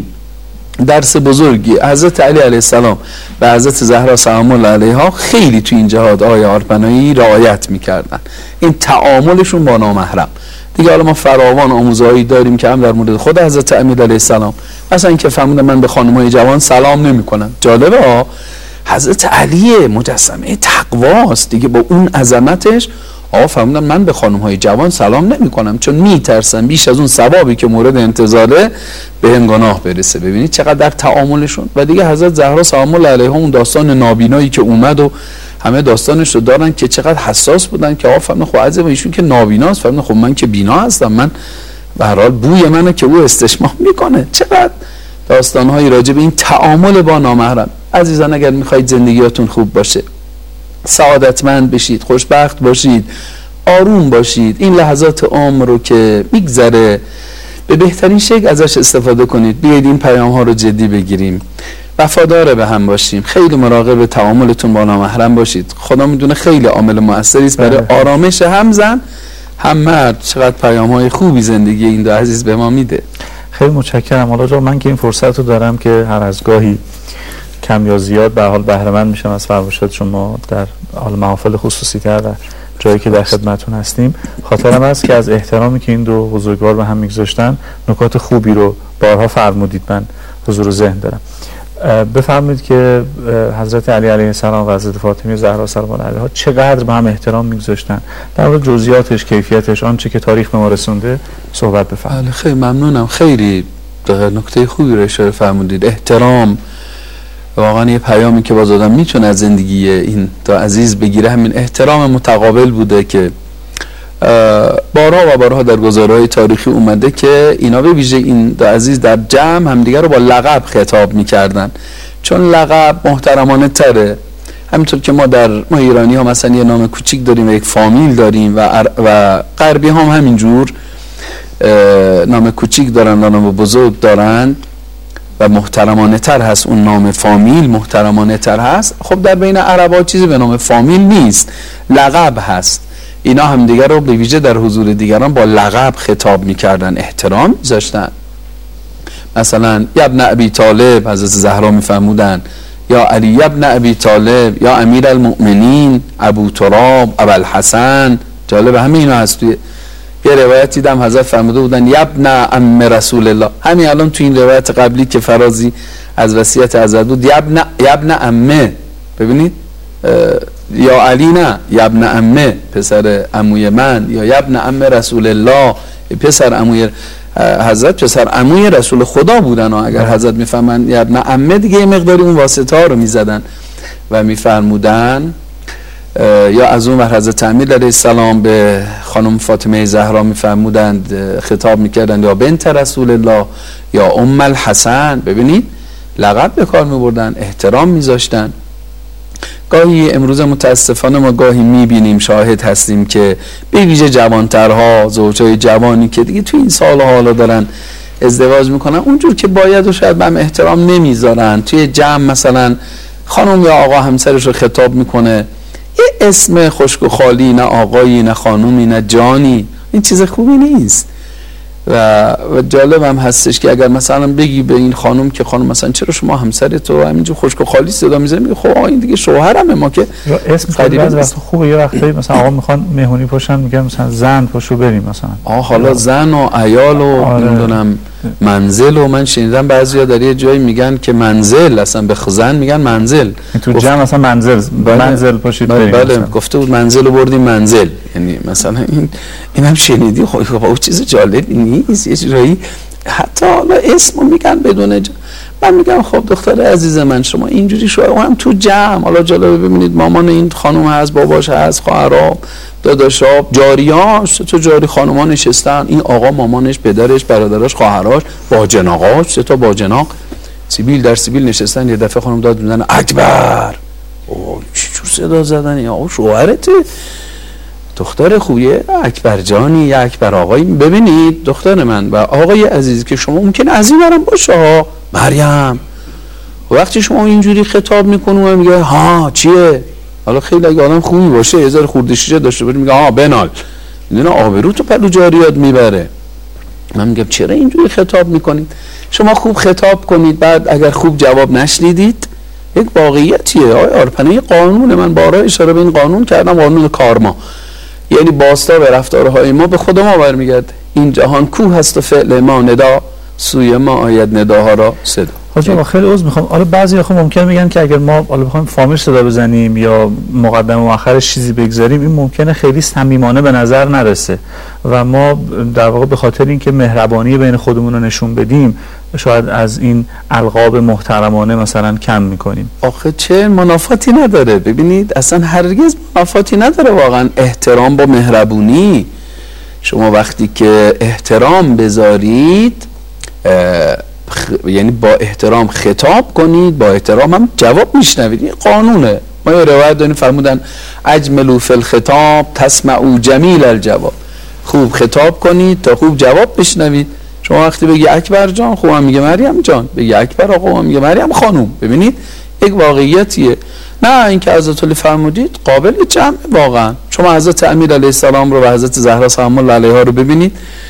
درس بزرگی حضرت علی علیه السلام و حضرت زهرا سلام الله علیها خیلی تو این جهاد آقای آرپنایی رعایت میکردن، این تعاملشون با نامحرم. دیگه حالا ما فراوان آموزهایی داریم که هم در مورد خود حضرت امیر علیه السلام، مثلا اینکه فهمیدن من به خانم‌های جوان سلام نمی‌کنم. جالبه ها، حضرت علی مجسمه تقواست دیگه، با اون عظمتش فهمیدن من به خانم‌های جوان سلام نمی‌کنم، چون میترسم بیش از اون ثوابی که مورد انتظاره بهم گناه برسه. ببینید چقدر در تعاملشون. و دیگه حضرت زهرا سلام الله علیها اون داستان نابینایی که اومد و همه داستانش رو دارن که چقدر حساس بودن که فهمیدن خب عزیز ایشون که نابیناست، فهمیدن خب من که بینا هستم، من به هر حال بوی منو که او استشمام میکنه. چقدر داستان‌های راجع به این تعامل با نامحرم. عزیزان اگر می‌خواید زندگیاتون خوب باشه، سعادتمند بشید، خوشبخت باشید، آروم باشید، این لحظات عمر رو که میگذره به بهترین شکل ازش استفاده کنید. بیایید این پیام ها رو جدی بگیریم وفادار به هم باشیم، خیلی مراقب تعاملتون با نامحرم باشید. خدا میدونه خیلی عامل موثری است برای آرامش هم زن هم مرد. چقدر پیام‌های خوبی زندگی این دو عزیز به ما میده. خیلی متشکرم. حالا من که این فرصت رو دارم که هر از گاهی کم یا زیاد به حال بهره مند میشم از فرمایشات شما در حال محافل خصوصی تر و جایی که در خدمتتون هستیم، خاطرم است که از احترامی که این دو بزرگوار به هم میگذاشتن نکات خوبی رو بارها فرمودید، من حضور ذهن دارم. بفرمایید که حضرت علی علیه السلام و حضرت فاطمه زهرا سلام الله علیها چقدر به هم احترام میگذاشتن، در مورد جزئیاتش، کیفیتش، آنچه که تاریخ به ما رسونده صحبت بفرمایید. خیلی ممنونم. خیلی نکته خوبی رو اشاره فرمودید. احترام واقعا یه پیامی که باز آدم میتونه از زندگی این دو عزیز بگیره همین احترام متقابل بوده که بارها و بارها در گزارهای تاریخی اومده که اینا به ویژه این دو عزیز در جمع همدیگر رو با لقب خطاب میکردن، چون لقب محترمانه تره. همینطور که ما ایرانی ها مثلا یه نام کوچیک داریم و یک فامیل داریم و غربی هم همینجور نام کوچیک دارن و نام بزرگ دارن و محترمانه تر هست، اون نام فامیل محترمانه تر هست. خب در بین عربا چیزی به نام فامیل نیست، لقب هست. اینا هم دیگر رو به ویژه در حضور دیگران با لقب خطاب میکردن، احترام میذاشتن. مثلا یا ابن ابی طالب، حضرت زهرا میفرمودن یا علی ابن ابی طالب، یا امیر المؤمنین، ابو تراب، ابوالحسن. جالب همه اینا هست. توی یه روایت دیدم حضرت فرموده بودن یا ابن عم رسول الله. همین الان تو این روایت قبلی که فرازی از وصیت حضرت بود، یا ابن عمه. ببینید یا علی نه، یا ابن عمه پسر عموی من، یا ابن عم رسول الله پسر عموی حضرت، پسر عموی رسول خدا بودن. و اگر حضرت میفهمن یا ابن عمه دیگه یه مقداری اون واسطه ها رو میزدن و میفرمودن. یا از اون ور حضرت امیر علیه السلام به خانم فاطمه زهرا میفرمودند، خطاب میکردند یا بنت رسول الله، یا ام الحسن. ببینید لقب به کار میبردن، احترام میذاشتن. گاهی امروز متاسفانه ما گاهی میبینیم، شاهد هستیم که به ویژه جوانترها، زوجهای جوانی که دیگه تو این سال حالا دارن ازدواج میکنن، اونجور که باید و شاید به هم احترام نمیذارن. توی جمع مثلا خانم یا آقا همسرش رو خطاب میکنه، یه اسم خشک و خالی، نه آقایی نه خانومی نه جانی، این چیز خوبی نیست. و جالب هم هستش که اگر مثلا بگی به این خانم که خانم مثلا چرا شما همسرت رو همینجور خشک و خالی صدا میزنی، میگه خب این دیگه شوهرمه، ما که اسم خیلی از وقت خوبه. یه وقتی مثلا آقا میخوان مهمونی پاشن میگن مثلا زن پاشو بریم مثلا، حالا زن و عیال و نمیدونم منزل. و من شنیدم بعضیا در یه جایی میگن که منزل، اصلا به زن میگن منزل. تو جمع مثلا منزل پاشید بریم. بله گفته بود منزل رو بردیم منزل، یعنی مثلا این هم شنیدی. خب اون چیز جالبی نیست. یه جایی حتی حالا اسمو میگن بدون من میگم خب دختر عزیز من شما اینجوری شو هم تو جمع. حالا جالبه ببینید مامان این خانم هست، باباش هست، خواهرها، داداشا، جاریاش، تو جاری خانوما نشستن، این آقا مامانش، پدرش، برادراش، خواهراش، باجناقاش، سه تا باجناق سیبیل در سیبیل نشستن. یه دفعه خانم داد میزنه اکبر. اوه چی جور صدا زدن؟ یا آقا شوهرته، دختر خوبیه، اکبر جانی یا اکبر آقایی. ببینید دختر من و آقای عزیز که شما ممکنه از این برم باشه مریم، وقتی شما اینجوری خطاب میکنه و میگه ها چیه، حالا خیلی اگه آدم خوبی باشه یه ذره خورده شیشه داشته باشه میگه ها بنال، میدونه آبرو تو پلو جاریات میبره. من میگم چرا اینجوری خطاب میکنید؟ شما خوب خطاب کنید، بعد اگر خوب جواب نشنیدید یک واقعیتیه. آقای آرپنه قانون، من بارها اشاره به این قانون کردم، قانون کارما، یعنی باستا به رفتارهای ما به خود ما برمیگرده. این جهان کوه هست و فعل ما ندا، سوی ما آید نداها را صدا. حاجی خیلی عذر میخوام، حالا بعضی خب ممکنه میگن که اگر ما حالا بخوایم فامیل صدا بزنیم یا مقدمه و آخرش چیزی بگذاریم، این ممکنه خیلی صمیمانه به نظر نرسه و ما در واقع به خاطر اینکه مهربانی بین خودمون رو نشون بدیم شاید از این القاب محترمانه مثلا کم میکنیم. آخه چه منافاتی نداره. ببینید اصلا هرگز منافاتی نداره واقعا احترام با مهربونی. شما وقتی که احترام بذارید یعنی با احترام خطاب کنید، با احترام هم جواب میشنوید. این قانونه. ما یه روایت داریم فرمودن اجملوا فی الخطاب تسمعوا جمیل الجواب. خوب خطاب کنید تا خوب جواب بشنوید. شما وقتی بگی اکبر جان خوبم میگه مریم جان، بگی اکبر آقا میگه مریم خانوم. ببینید یک واقعیتیه. نه اینکه حضرت علی فرمودید قابل جمع واقعا. شما حضرت امیر علیه السلام رو و حضرت زهرا سلام الله علیها رو ببینید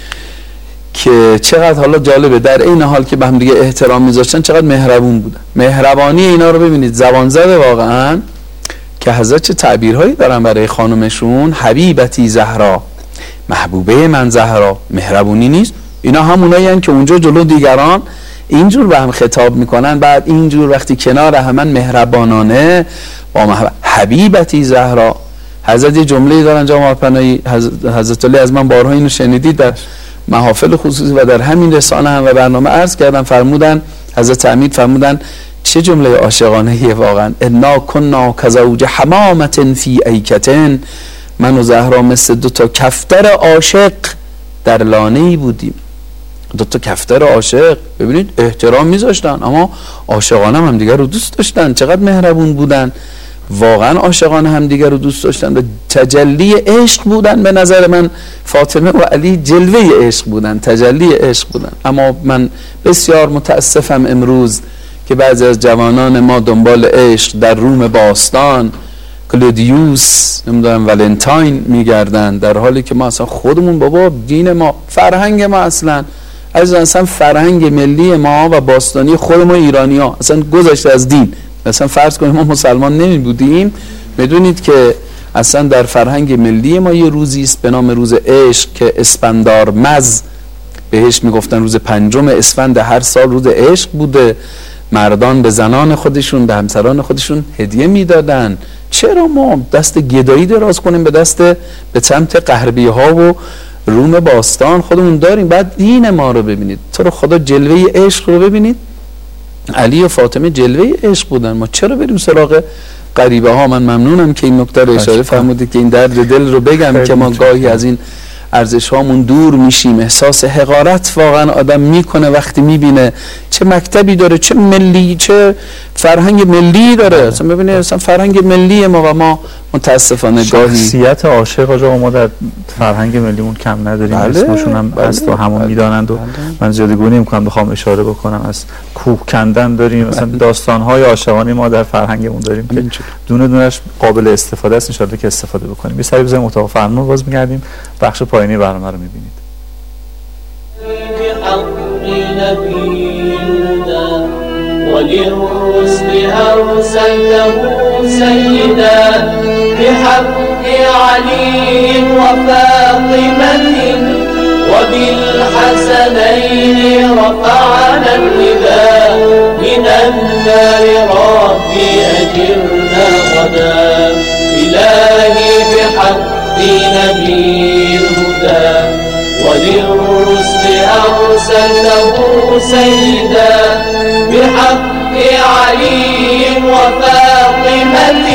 که چقدر حالا جالبه، در این حال که به هم دیگه احترام میذاشتن چقدر مهربون بودن. مهربانی اینا رو ببینید، زبان زده واقعا که حضرت چه تعبیرهایی دارن برای خانومشون. حبیبتی زهرا، محبوبه من زهرا. مهربونی نیست؟ اینا همونایی هستن که اونجا جلو دیگران اینجور به هم خطاب میکنن، بعد اینجور وقتی کنار همن مهربانانه با حبیبتی زهرا. حضرت جمله دارن جناب پناهی، حضرت علی از من بارها اینو شنیدید در محافل خصوصی و در همین رسانه هم و برنامه عرض کردن، فرمودن حضرت امیر فرمودن چه جمله عاشقانه واقعا. انا کنا کزوج حمامة فی ایکة، من و زهرا مثل دو تا کفتر عاشق در لانه‌ای بودیم. دو تا کفتر عاشق، ببینید احترام میذاشتن اما عاشقانه هم دیگر رو دوست داشتن. چقدر مهربون بودن، واقعا عاشقانه هم دیگر رو دوست داشتن و تجلی عشق بودن. به نظر من فاطمه و علی جلوه عشق بودن، تجلی عشق بودن. اما من بسیار متاسفم امروز که بعضی از جوانان ما دنبال عشق در روم باستان، کلودیوس، نمیدونم ولنتاین میگردن، در حالی که ما اصلا خودمون بابا دین ما، فرهنگ ما اصلا فرهنگ ملی ما و باستانی خود ما ایرانی ها اصلا گذشته از دین. اصلا فرض کنیم ما مسلمان نمی بودیم، بدونید که اصلا در فرهنگ ملی ما یه روزی است به نام روز عشق که اسفندار مز بهش میگفتن. روز 5 اسفند هر سال روز عشق بوده. مردان به زنان خودشون، به همسران خودشون هدیه میدادن. چرا ما دست گدایی دراز کنیم به سمت غربی ها و روم باستان خودمون داریم؟ بعد دین ما رو ببینید، تو رو خدا جلوه عشق رو ببینید. علی و فاطمه جلوه عشق بودن، ما چرا بریم سراغ غریبه ها؟ من ممنونم که این نکته رو اشاره فرمودید که این درد دل رو بگم که ما گاهی از این ارزش هامون دور میشیم. احساس حقارت واقعا آدم میکنه وقتی میبینه چه مکتبی داره، چه ملی، چه فرهنگ ملی داره. اصلا ببینید اصلا فرهنگ ملی ما و ما متاسفانه گاهی شخصیت عاشق آقا ما در فرهنگ ملیمون کم نداریم. اسمشون هم هست و همون میدانند و من زیادگونی میکنم بخوام اشاره بکنم. از کوه کندن داریم، مثلا داستان‌های عاشقانه ما در فرهنگمون داریم که دونه دونش قابل استفاده است. ان شاءالله که استفاده بکنیم. یه سری بزنیم اتاق فرمان باز می‌گردیم، بخش پایانی برنامه رو می‌بینید. وللرسل أرسلته سيدا بحق علي وفاطمة وبالحسنين رفعنا النداء من النار ربي أجرنا غدا إلهي بحق نبي الهدى وللرسل أرسلته سيدا بحق علي وفاطمة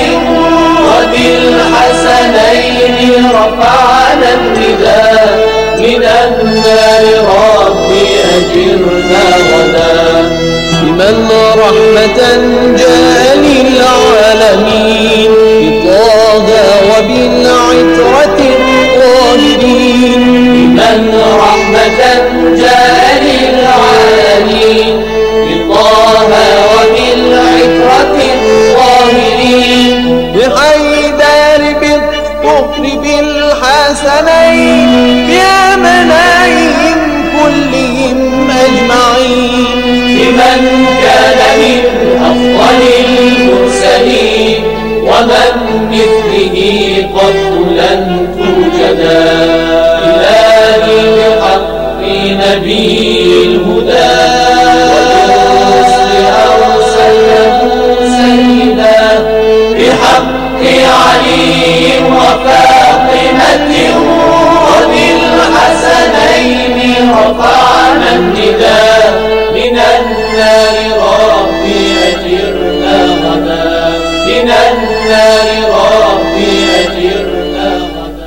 وبالحسنين رفعنا النداء من النار ربي أجرنا غدا لمن رحمة جاء للعالمين بطه وبالعترة الطاهرين لمن رحمة جاء للعالمين بطه وبالعترة الطاهرين بحيدر بالطهر بالحسنين بأمنائهم كلهم أجمعين لمن كان من أفضل المرسلين ومن مثله قط لن توجدا إلهي بحق نبي الهدى والرسل أرسله سيدا بحق علي وفاطمة وبالحسنين رفعنا النداء من النار ربي أجرنا غدا من النار ربي أجرنا غدا.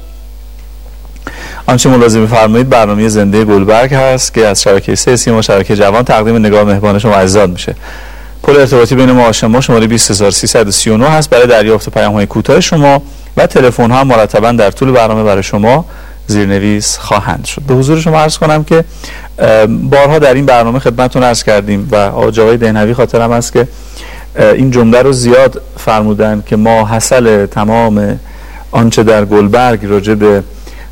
آنچه ملاحظه فرمایید برنامه زنده گلبرگ هست که از شبکه 3 سیما شبکه جوان تقدیم نگاه مهربان شما عزیزان میشه. پل ارتباطی بین ما و شما شماره 20339 هست برای دریافت پیام‌های کوتاه شما و تلفن ها مرتبا در طول برنامه برای شما زیرنویس خواهند شد. به حضور شما عرض کنم که بارها در این برنامه خدمتتون عرض کردیم و آقای دهنوی خاطرم است که این جمله رو زیاد فرمودن که ما حاصل تمام آنچه در گلبرگ راجع به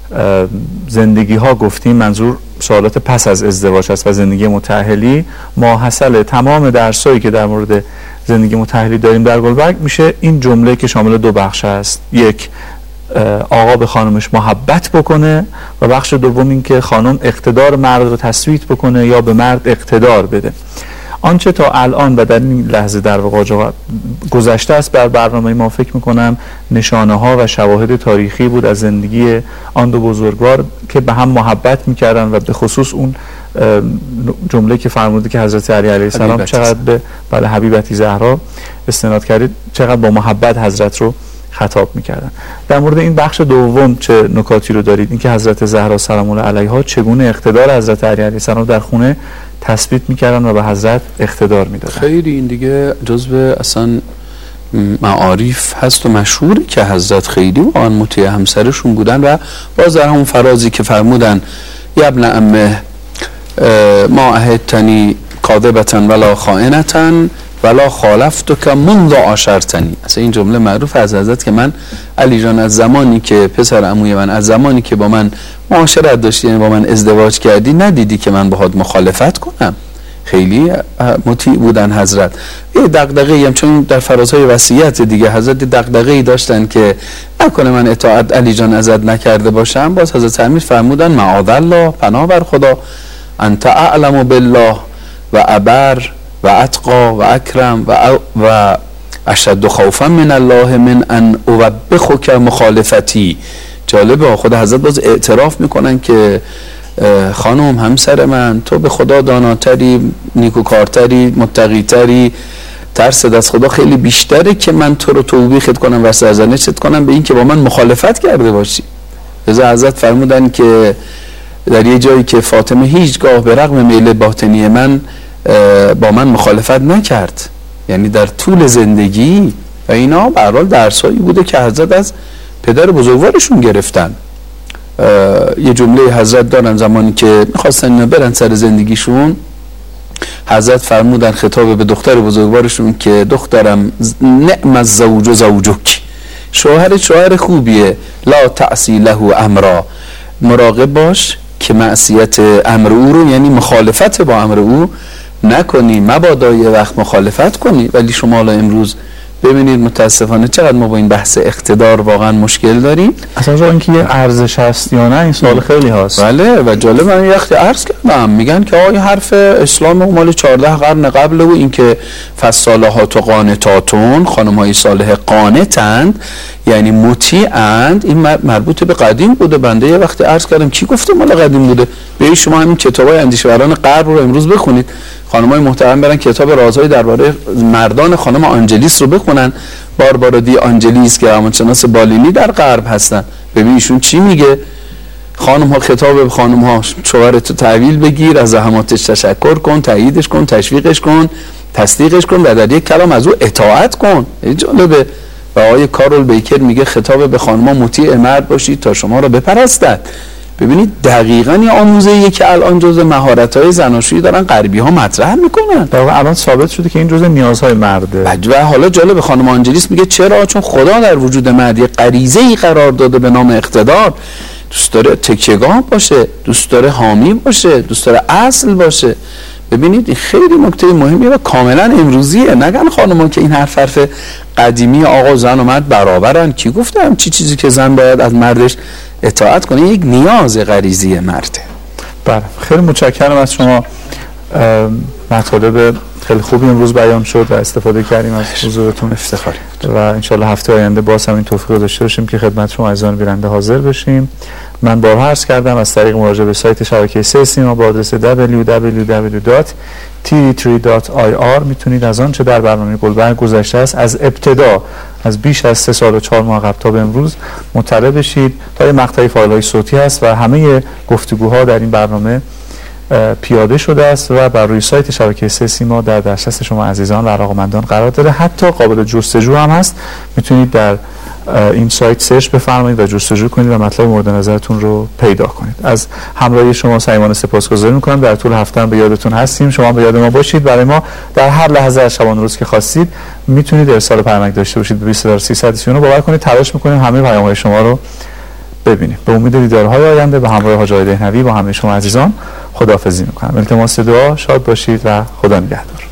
زندگی ها گفتیم، منظور سوالات پس از ازدواج است و زندگی متأهلی، ما حاصل تمام درسایی که در مورد زندگی متأهلی داریم در گلبرگ میشه این جمله که شامل 2 بخش است. یک، آقا به خانمش محبت بکنه و بخش دوم این که خانم اقتدار مرد رو تثبیت بکنه یا به مرد اقتدار بده. آنچه تا الان و در این لحظه در واقع گذشته است بر برنامه ما، فکر میکنم نشانه ها و شواهد تاریخی بود از زندگی آن 2 بزرگوار که به هم محبت میکردن و به خصوص اون جمله که فرموده که حضرت علی علیه السلام چقدر به حبیبتی زهرا استناد کردید، چقدر با محبت حضرت رو خطاب میکردن. در مورد این بخش دوم چه نکاتی رو دارید؟ اینکه حضرت زهرا سلام الله علیها چگونه اقتدار حضرت علی علیه السلام در خونه تثبیت میکردن و به حضرت اقتدار میدادن. خیلی این دیگه جزء اصلا معارف هست و مشهوره که حضرت خیلی واقعا مطیع همسرشون بودن و باز در همون فرازی که فرمودن یا ابن عمه ما اهدتنی کاذبتن ولا خائنتن ولا خالفتک منذ عاشرتنی. اصلا این جمله معروف از حضرت که من علی جان از زمانی که پسر عموی من از زمانی که با من معاشرت داشتی، یعنی با من ازدواج کردی، ندیدی که من باهات مخالفت کنم. خیلی مطیع بودن حضرت. یه دغدغه‌ای هم چون در فرازهای وصیت دیگه حضرت دغدغه‌ای داشتن که نکنه من اطاعت علی جان ازت نکرده باشم. باز حضرت امیر فرمودن معاذالله، پناه بر خدا، انت اعلم بالله و ابر و اتقا و اکرم و اشد خوفا من الله من ان اوبخک مخالفتی. جالبه خود حضرت باز اعتراف میکنن که خانم همسر من، تو به خدا داناتری، نیکوکارتری، متقیتری، ترسد از خدا خیلی بیشتره که من تو رو توبیخت کنم و سرزنشت کنم به این که با من مخالفت کرده باشی. لذا حضرت فرمودن که در یه جایی که فاطمه هیچگاه به رغم میل باطنی من با من مخالفت نکرد، یعنی در طول زندگی و اینا به هر حال درسایی بوده که حضرت از پدر بزرگوارشون گرفتن. یه جمله حضرت دارن زمانی که میخواستن برن سر زندگیشون، حضرت فرمودن خطاب به دختر بزرگوارشون که دخترم نعم الزوج زوجک، شوهر خوبیه، لا تعصی له امرا، مراقب باش که معصیت امر او رو، یعنی مخالفت با امر او نکنی، مبادا یه وقت مخالفت کنی. ولی شما الان امروز ببینید متاسفانه چقدر ما با این بحث اقتدار واقعا مشکل داریم. اصلا اینکه یه ارزش هست یا نه این سوال خیلی هست. بله و جالب من یه وقتی عرض کردم میگن که این حرف اسلام مال 14 قرن قبل و این که فالصالحات قانتاتون، خانم‌های صالح قانتند یعنی مطیعند، این مربوط به قدیم بوده. بنده یه وقتی عرض کردم کی گفته مال قدیم بوده؟ به شما همین کتابای اندیشه‌وران غرب رو امروز بخونید. خانم‌های محترم برن کتاب رازهای درباره مردان خانم آنجلیس رو بخونن. باربارا دی آنجلیس که روانشناس بالینی در غرب هستن، ببین ایشون چی میگه. خانم‌ها خطاب به خانم‌ها، شوهرتو تحویل بگیر، از زحماتش تشکر کن، تاییدش کن، تشویقش کن، تصدیقش کن و در یک کلام از او اطاعت کن. این جالبه. و آقای کارول بیکر میگه خطاب به خانم‌ها مطیع مرد باشید تا شما را بپرستند. ببینید دقیقاً این آموزه‌ایه که الان جزء مهارت‌های زناشویی دارن غربی‌ها مطرح میکنن. واقعا الان ثابت شده که این جزء نیازهای مرده. و حالا جالب خانم آنجلیس میگه چرا؟ چون خدا در وجود مرد یه غریزه‌ای قرار داده به نام اقتدار. دوست داره تکیه‌گاه باشه، دوست داره حامی باشه، دوست داره اصل باشه. ببینید این خیلی نکته مهمیه و کاملا امروزیه. نگن خانم‌ها که این حرف قدیمی آقا زن و مرد برابرن. کی گفته هم چیزی که زن باید از مردش اطاعت کنه یک نیاز غریزی مرده. بله خیلی متشکرم از شما. مطالب خیلی خوبی امروز بیان شد و استفاده کردیم از حضورتون. افتخاری و انشالله هفته آینده باز هم این توفیق داشته باشیم که خدمت شما عزیزان بیننده حاضر بشیم. من بارها عرض کردم از طریق مراجعه به سایت شبکه 3 سیما با آدرس www.tv3.ir میتونید از آنچه در برنامه گلبرگ گذشته است از ابتدا از بیش از 3 سال و 4 ماه قبل تا به امروز مطلع بشید. تا یه مقطعی فایل‌های صوتی هست و همه گفتگوها در این برنامه پیاده شده است و بر روی سایت شبکه 3 سیما در دسترس شما عزیزان و علاقه‌مندان قرار داره. حتی قابل جستجو هم هست، میتونید در این سایت سرچ بفرمایید و جستجو کنید و مطلب مورد نظرتون رو پیدا کنید. از همراهی شما صمیمانه سپاسگزاری میکنم. در طول هفته به یادتون هستیم، شما به یاد ما باشید. برای ما در هر لحظه از شبانه روز که خواستید میتونید ارسال پیامک داشته باشید به 20339. باور کنید تلاش میکنیم همه پیام‌های شما رو ببینیم. به امید دیدارهای آینده به همراه حاج آقای دهنوی با همه شما عزیزان خداحافظی میکنم. التماس دعا، شاد باشید و خدا نگهدار.